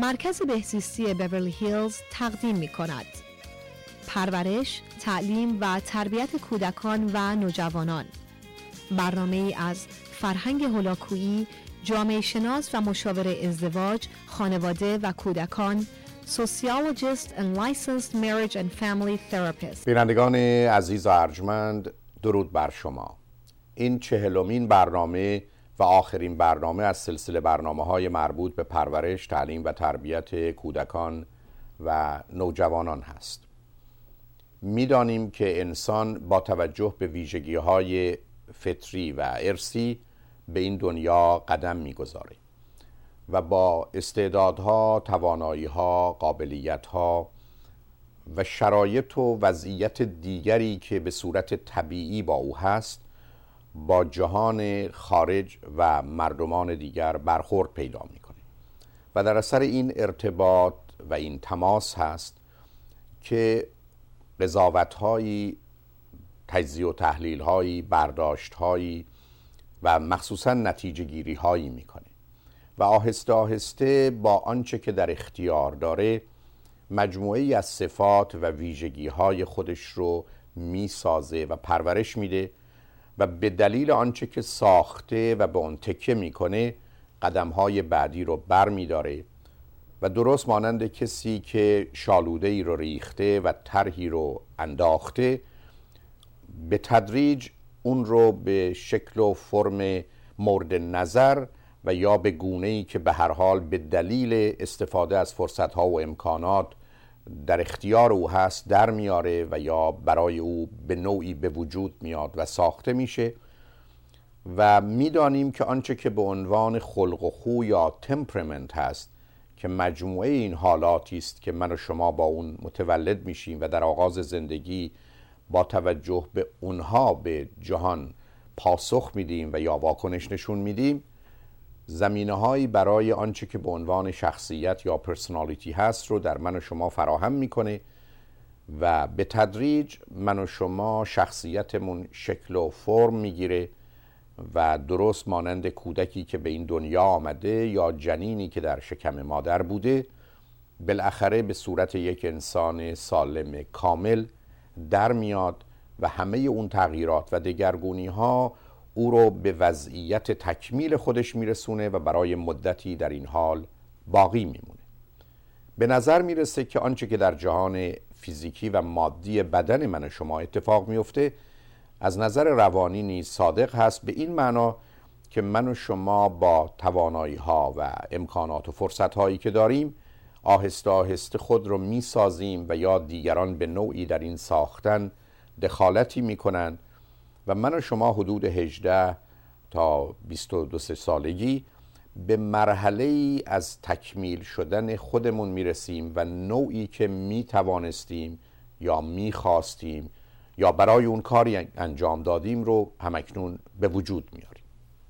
مرکز بهزیستی بیورلی هیلز تقدیم می کند. پرورش، تعلیم و تربیت کودکان و نوجوانان. برنامه‌ای از فرهنگ هولاکویی، جامعه شناس و مشاور ازدواج، خانواده و کودکان، Sociologist and Licensed Marriage and Family Therapist. بینندگان عزیز و ارجمند، درود بر شما. این 40مین برنامه و آخرین برنامه از سلسله برنامه‌های مربوط به پرورش، تعلیم و تربیت کودکان و نوجوانان هست. می‌دانیم که انسان با توجه به ویژگی‌های فطری و ارثی به این دنیا قدم می‌گذاره و با استعدادها، توانایی‌ها، قابلیت‌ها و شرایط و وضعیت دیگری که به صورت طبیعی با او هست با جهان خارج و مردمان دیگر برخورد پیدا می‌کنه و در اثر این ارتباط و این تماس هست که قضاوت‌هایی، تجزیه و تحلیل‌هایی، برداشت‌هایی و مخصوصاً نتیجه گیری‌هایی می‌کنه و آهسته آهسته با آنچه که در اختیار داره مجموعه‌ای از صفات و ویژگی‌های خودش رو میسازه و پرورش میده و به دلیل آنچه که ساخته و به اون تکیه میکنه قدم‌های بعدی رو بر میداره و درست مانند کسی که شالوده‌ای رو ریخته و طرحی رو انداخته به تدریج اون رو به شکل و فرم مورد نظر و یا به گونه‌ای که به هر حال به دلیل استفاده از فرصت‌ها و امکانات در اختیار او هست در میاره و یا برای او به نوعی به وجود میاد و ساخته میشه و میدانیم که آنچه که به عنوان خلق و خو یا تمپرمنت هست که مجموعه این حالاتی است که من و شما با اون متولد میشیم و در آغاز زندگی با توجه به اونها به جهان پاسخ میدیم و یا واکنش نشون میدیم، زمینه‌هایی برای آنچه که به عنوان شخصیت یا پرسونالیتی هست رو در من و شما فراهم میکنه و به تدریج من و شما شخصیتمون شکل و فرم میگیره و درست مانند کودکی که به این دنیا آمده یا جنینی که در شکم مادر بوده بالاخره به صورت یک انسان سالم کامل در میاد و همه اون تغییرات و دگرگونی‌ها او رو به وضعیت تکمیل خودش میرسونه و برای مدتی در این حال باقی میمونه. به نظر میرسه که آنچه که در جهان فیزیکی و مادی بدن من و شما اتفاق میفته از نظر روانی نیز صادق هست، به این معنا که من و شما با توانایی‌ها و امکانات و فرصت‌هایی که داریم آهسته آهسته خود رو میسازیم و یا دیگران به نوعی در این ساختن دخالتی میکنن و من و شما حدود 18 تا 22 سالگی به مرحله‌ای از تکمیل شدن خودمون میرسیم و نوعی که میتوانستیم یا میخواستیم یا برای اون کاری انجام دادیم رو همکنون به وجود میاریم.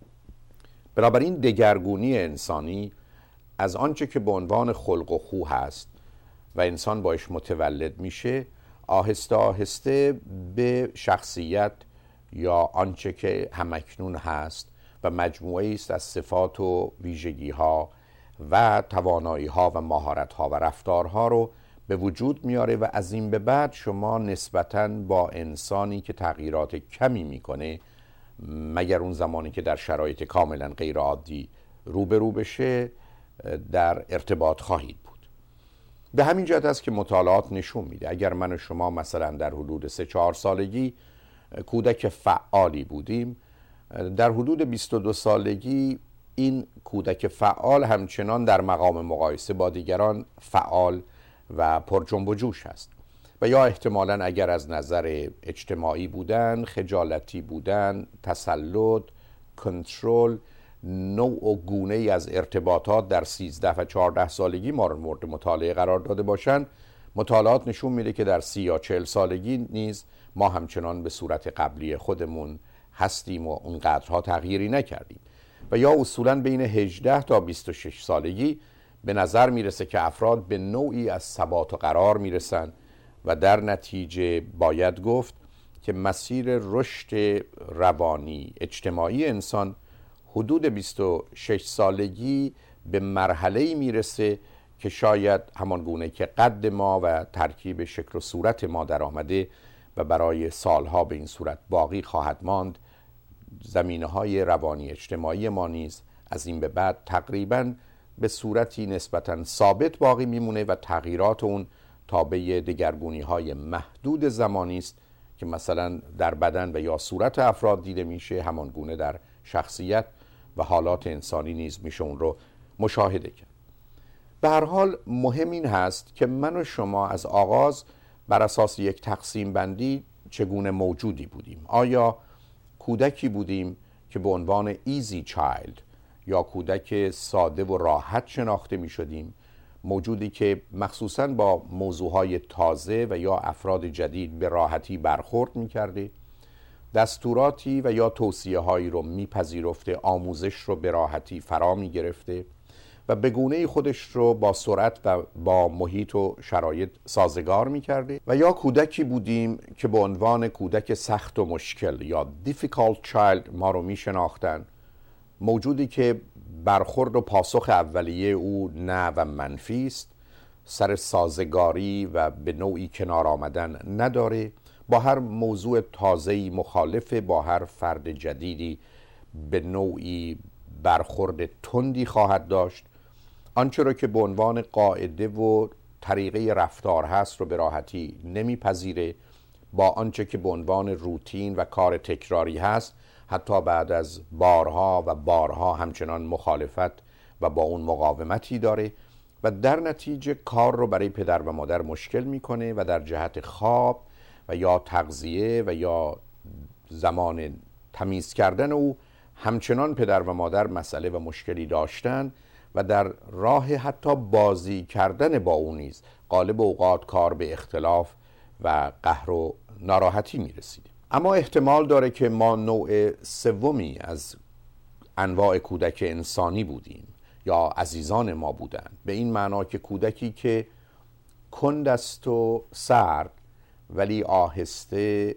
بنابراین دگرگونی انسانی از آنچه که به عنوان خلق و خو هست و انسان باش متولد میشه آهسته آهسته به شخصیت یا آنچه که همکنون هست و مجموعه است از صفات و ویژگی‌ها و توانایی‌ها و مهارت‌ها و رفتارها رو به وجود میاره و از این به بعد شما نسبتاً با انسانی که تغییرات کمی میکنه مگر اون زمانی که در شرایط کاملا غیر عادی روبرو بشه در ارتباط خواهید بود. به همین جهت است که مطالعات نشون میده اگر من و شما مثلا در حدود 3-4 سالگی کودک فعالی بودیم، در حدود 22 سالگی این کودک فعال همچنان در مقام مقایسه با دیگران فعال و پر جنب و جوش است و یا احتمالاً اگر از نظر اجتماعی بودن، خجالتی بودن، تسلط، کنترل، نوع و گونه ای از ارتباطات در 13 و 14 سالگی ما رو مورد مطالعه قرار داده باشند، مطالعات نشون میده که در 30 یا 40 سالگی نیز ما همچنان به صورت قبلی خودمون هستیم و اونقدرها تغییری نکردیم و یا اصولاً بین 18 تا 26 سالگی به نظر میرسه که افراد به نوعی از ثبات و قرار میرسن و در نتیجه باید گفت که مسیر رشد روانی اجتماعی انسان حدود 26 سالگی به مرحله‌ای میرسه که شاید همان گونه که قد ما و ترکیب شکل و صورت ما در آمده و برای سالها به این صورت باقی خواهد ماند، زمینه‌های روانی اجتماعی ما نیز از این به بعد تقریباً به صورتی نسبتاً ثابت باقی میمونه و تغییرات اون تابع دگرگونی‌های محدود زمانی است که مثلا در بدن و یا صورت افراد دیده میشه، همان گونه در شخصیت و حالات انسانی نیز میشه اون رو مشاهده کرد. به هر حال مهم این هست که من و شما از آغاز بر اساس یک تقسیم بندی چگونه موجودی بودیم. آیا کودکی بودیم که به عنوان ایزی چایلد یا کودک ساده و راحت شناخته می شدیم، موجودی که مخصوصاً با موضوعهای تازه و یا افراد جدید به راحتی برخورد می کرده، دستوراتی و یا توصیه هایی رو می پذیرفته، آموزش رو به راحتی فرا می گرفته و به گونه خودش رو با سرعت و با محیط و شرایط سازگار می کرده، و یا کودکی بودیم که به عنوان کودک سخت و مشکل یا difficult child ما رو می شناختن، موجودی که برخورد و پاسخ اولیه او نه و منفی است، سر سازگاری و به نوعی کنار آمدن نداره، با هر موضوع تازه‌ای مخالفه، با هر فرد جدیدی به نوعی برخورد تندی خواهد داشت، آنچه را که به عنوان قاعده و طریقه رفتار هست رو به راحتی نمیپذیره، با آنچه که به عنوان روتین و کار تکراری هست حتی بعد از بارها و بارها همچنان مخالفت و با اون مقاومتی داره و در نتیجه کار رو برای پدر و مادر مشکل میکنه و در جهت خواب و یا تغذیه و یا زمان تمیز کردن او همچنان پدر و مادر مسئله و مشکلی داشتن و در راه حتی بازی کردن با اون نیز غالب اوقات کار به اختلاف و قهر و ناراحتی میرسیده. اما احتمال داره که ما نوع سومی از انواع کودک انسانی بودیم یا عزیزان ما بودن، به این معنا که کودکی که کند است و سرد ولی آهسته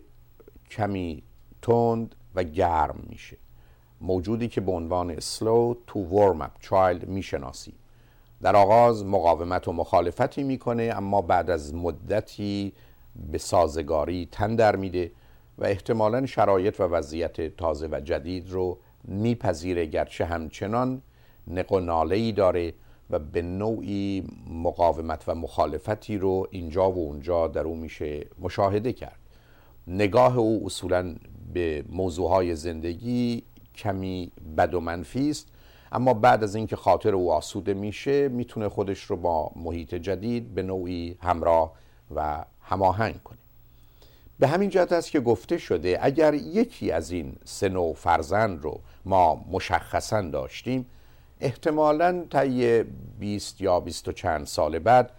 کمی تند و گرم میشه، موجودی که به عنوان slow to warm up child میشناسیم. در آغاز مقاومت و مخالفتی میکنه اما بعد از مدتی به سازگاری تن در میده و احتمالاً شرایط و وضعیت تازه و جدید رو میپذیره، گرچه همچنان نق و ناله‌ای داره و به نوعی مقاومت و مخالفتی رو اینجا و اونجا در او میشه مشاهده کرد. نگاه او اصولاً به موضوعهای زندگی کمی بد و منفی است، اما بعد از اینکه خاطر او آسوده میشه میتونه خودش رو با محیط جدید به نوعی همراه و هماهنگ کنه. به همین جهت است که گفته شده اگر یکی از این سه نوع فرزند رو ما مشخصاً داشتیم، احتمالاً طی 20 یا 20 و چند سال بعد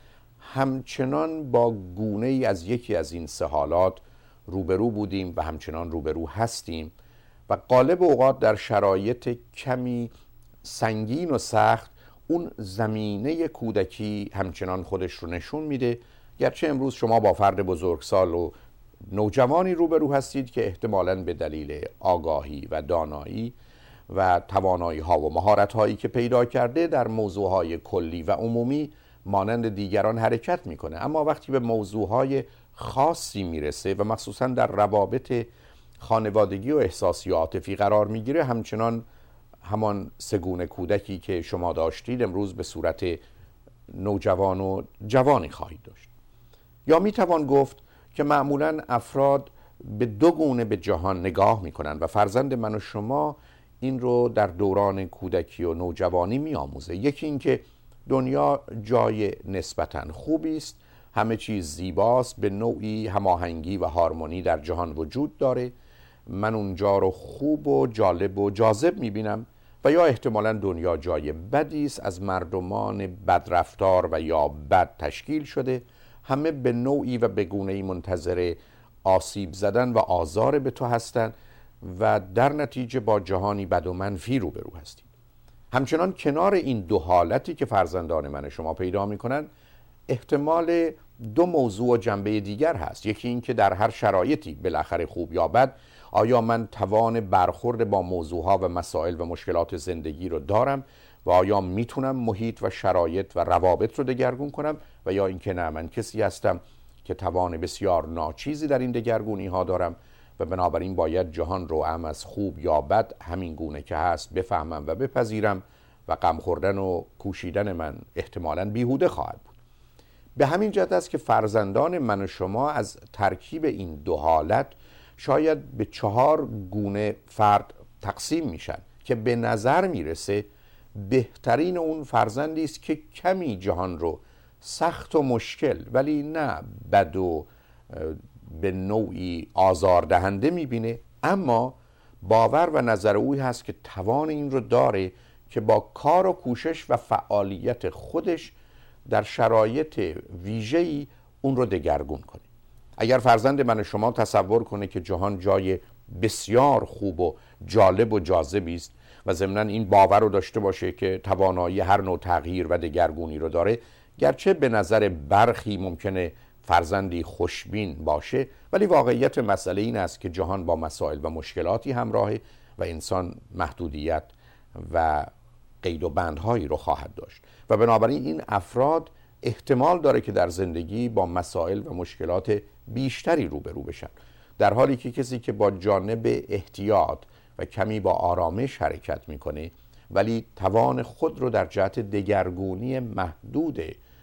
همچنان با گونه ای از یکی از این سه حالات روبرو بودیم و همچنان روبرو هستیم و غالب اوقات در شرایط کمی سنگین و سخت اون زمینه کودکی همچنان خودش رو نشون میده، گرچه امروز شما با فرد بزرگسال و نوجوانی روبرو هستید که احتمالاً به دلیل آگاهی و دانایی و توانایی ها و مهارت هایی که پیدا کرده در موضوع های کلی و عمومی مانند دیگران حرکت میکنه، اما وقتی به موضوع های خاصی میرسه و مخصوصاً در روابط خانوادگی و احساسی و عاطفی قرار میگیره همچنان همان سگونه کودکی که شما داشتید امروز به صورت نوجوان و جوانی خواهید داشت. یا میتوان گفت که معمولاً افراد به دو گونه به جهان نگاه میکنن و فرزند من و شما این رو در دوران کودکی و نوجوانی میآموزه. یکی این که دنیا جای نسبتاً خوبی است، همه چیز زیباست، به نوعی هماهنگی و هارمونی در جهان وجود داره، من اونجا رو خوب و جالب و جاذب میبینم، و یا احتمالاً دنیا جای بدی است، از مردمان بدرفتار و یا بد تشکیل شده، همه به نوعی و به گونه‌ای منتظر آسیب زدن و آزار به تو هستند و در نتیجه با جهانی بد و منفی روبرو هستید. همچنان کنار این دو حالتی که فرزندان من شما پیدا میکنن احتمال دو موضوع و جنبه دیگر هست. یکی این که در هر شرایطی بالاخره خوب یا بد آیا من توان برخورد با موضوعها و مسائل و مشکلات زندگی رو دارم و آیا میتونم محیط و شرایط و روابط رو دگرگون کنم و یا اینکه نه، من کسی هستم که توان بسیار ناچیزی در این دگرگونی ها دارم و بنابراین باید جهان رو هم از خوب یا بد همین گونه که هست بفهمم و بپذیرم و غم خوردن و کوشیدن من احتمالاً بیهوده خواهد بود. به همین جهت است که فرزندان من و شما از ترکیب این دو حالت شاید به 4 گونه فرد تقسیم میشن که به نظر میرسه بهترین اون فرزندی است که کمی جهان رو سخت و مشکل ولی نه بد و به نوعی آزاردهنده میبینه، اما باور و نظر اوی هست که توان این رو داره که با کار و کوشش و فعالیت خودش در شرایط ویژه‌ای اون رو دگرگون کنه. اگر فرزند من و شما تصور کنه که جهان جای بسیار خوب و جالب و جاذبی است و ضمناً این باور رو داشته باشه که توانایی هر نوع تغییر و دگرگونی رو داره، گرچه به نظر برخی ممکنه فرزندی خوشبین باشه، ولی واقعیت مسئله این است که جهان با مسائل و مشکلاتی همراهه و انسان محدودیت و قید و بندهایی رو خواهد داشت و بنابراین این افراد احتمال داره که در زندگی با مسائل و مشکلات بیشتری روبرو بشن، در حالی که کسی که با جانب احتیاط و کمی با آرامش حرکت میکنه ولی توان خود رو در جهت دگرگونی محدود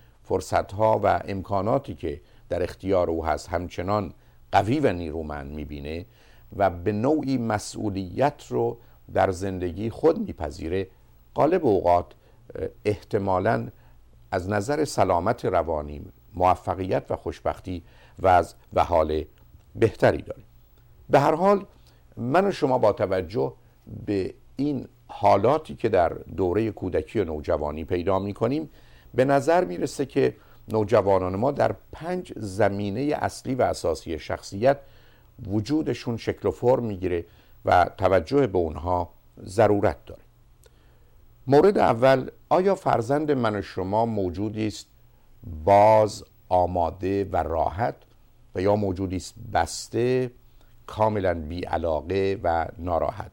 فرصتها و امکاناتی که در اختیار او هست همچنان قوی و نیرومند میبینه و به نوعی مسئولیت رو در زندگی خود میپذیره، غالب اوقات احتمالاً از نظر سلامت روانی، موفقیت و خوشبختی و حال بهتری داره. به هر حال من و شما با توجه به این حالاتی که در دوره کودکی و نوجوانی پیدا می‌کنیم به نظر میرسه که نوجوانان ما در 5 زمینه اصلی و اساسی شخصیت وجودشون شکل و فرم میگیره و توجه به اونها ضرورت داره. مورد اول، آیا فرزند من و شما موجودی است باز، آماده و راحت و یا موجودی است بسته، کاملا بی علاقه و ناراحت؟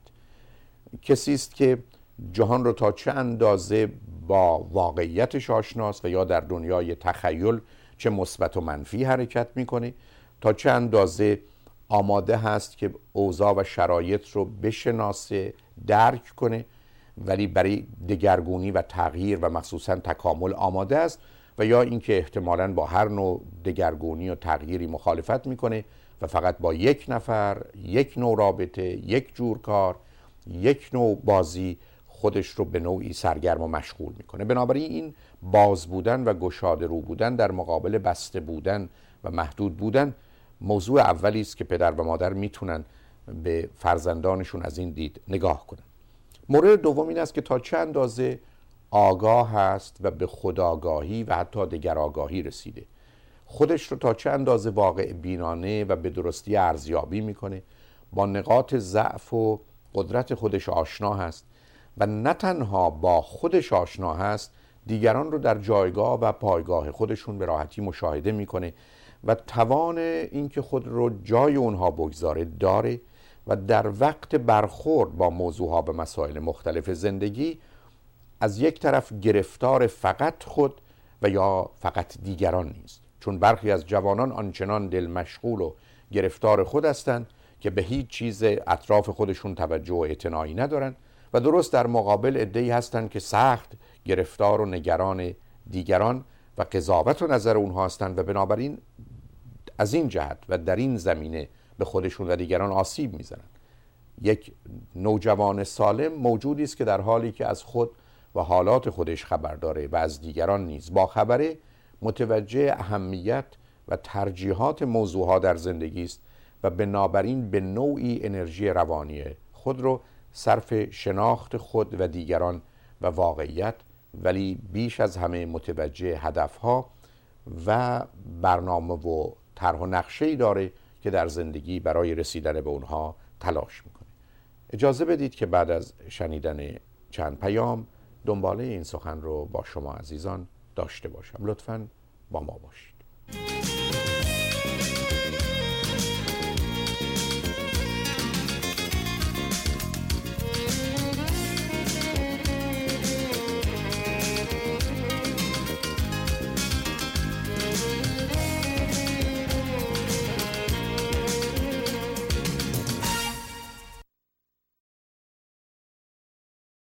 کسی است که جهان رو تا چه اندازه با واقعیتش آشناست و یا در دنیای تخیل چه مثبت و منفی حرکت میکنه، تا چه اندازه آماده هست که اوضاع و شرایط رو بشناسه، درک کنه، ولی برای دگرگونی و تغییر و مخصوصا تکامل آماده است، و یا اینکه احتمالاً با هر نوع دگرگونی و تغییری مخالفت میکنه و فقط با یک نفر، یک نوع رابطه، یک جور کار، یک نوع بازی خودش رو به نوعی سرگرم و مشغول میکنه. بنابراین این باز بودن و گشاده رو بودن در مقابل بسته بودن و محدود بودن موضوع اولی است که پدر و مادر میتونن به فرزندانشون از این دید نگاه کنن. مورد دوم این است که تا چه اندازه آگاه هست و به خودآگاهی و حتی دگرآگاهی رسیده، خودش رو تا چه اندازه واقع بینانه و به درستی ارزیابی میکنه، با نقاط ضعف و قدرت خودش آشنا هست و نه تنها با خودش آشنا هست، دیگران رو در جایگاه و پایگاه خودشون به راحتی مشاهده میکنه و توان اینکه خود رو جای اونها بگذاره داره و در وقت برخورد با موضوعها به مسائل مختلف زندگی از یک طرف گرفتار فقط خود و یا فقط دیگران نیست، چون برخی از جوانان آنچنان دل مشغول و گرفتار خود هستند که به هیچ چیز اطراف خودشون توجه و اعتنایی ندارن و درست در مقابل عده‌ای هستند که سخت گرفتار و نگران دیگران و قضاوت و نظر اونها هستند و بنابراین از این جهت و در این زمینه به خودشون و دیگران آسیب میزنن. یک نوجوان سالم موجودی است که در حالی که از خود و حالات خودش خبر داره و از دیگران نیز با خبره، متوجه اهمیت و ترجیحات موضوعها در زندگی است و بنابراین به نوعی انرژی روانی خود رو صرف شناخت خود و دیگران و واقعیت، ولی بیش از همه متوجه هدفها و برنامه و طرح و نقشه‌ای داره که در زندگی برای رسیدن به اونها تلاش میکنه. اجازه بدید که بعد از شنیدن چند پیام دنباله این سخن رو با شما عزیزان داشته باشم. لطفاً با ما باشید.